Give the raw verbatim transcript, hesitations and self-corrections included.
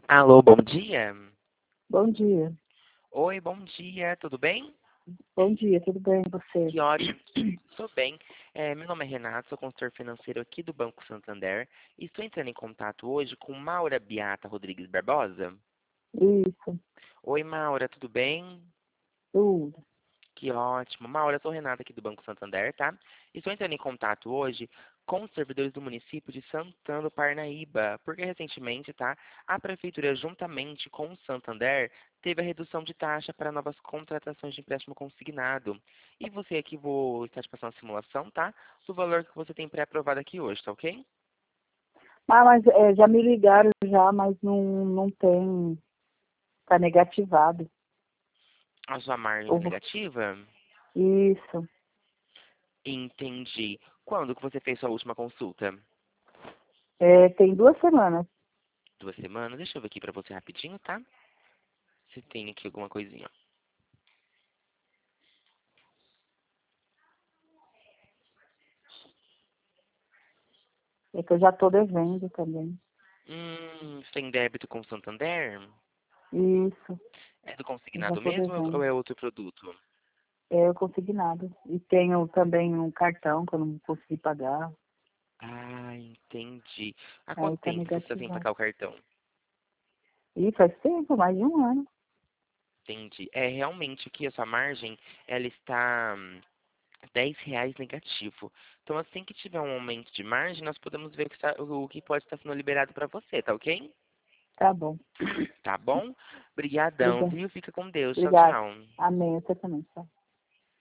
Alô, bom dia. Bom dia. Oi, bom dia, tudo bem? Bom dia, tudo bem e você? Que ótimo, estou bem. É, meu nome é Renato, sou consultor financeiro aqui do Banco Santander e estou entrando em contato hoje com Maura Beata Rodrigues Barbosa. Isso, Oi, Maura, tudo bem? tudo. Que ótimo. Maura, eu sou Renata aqui do Banco Santander, tá? Estou entrando em contato hoje com os servidores do município de Santana do Parnaíba, porque recentemente, tá, a prefeitura, juntamente com o Santander, teve a redução de taxa para novas contratações de empréstimo consignado. E você aqui, vou estar te passando a simulação, tá? Do valor que você tem pré-aprovado aqui hoje, tá ok? Ah, mas é, já me ligaram já, mas não, não tem, tá negativado. A sua margem tá Ou- negativa? Isso, Entendi. Quando que você fez sua última consulta? é, tem duas semanas. Duas semanas? Deixa eu ver aqui para você rapidinho, tá? Se tem aqui alguma coisinha. É que eu já tô devendo também. Hum, você tem débito com o Santander? Isso, É do eu já consignado tô mesmo ou devendo. é outro produto? É, eu consegui nada. E tenho também um cartão que eu não consegui pagar. Ah, entendi. Há Aí quanto tá tempo você está sem negativado. sacar o cartão? E faz tempo, mais de um ano. Entendi. É, realmente aqui a sua margem, ela está hum, dez reais negativo. Então, assim que tiver um aumento de margem, nós podemos ver o que, está- o que pode estar sendo liberado para você, tá ok? Tá bom. Tá bom? Obrigadão, Obrigada. viu? Fica com Deus. Tchau, Obrigada. tchau. Amém. Você também. Tchau.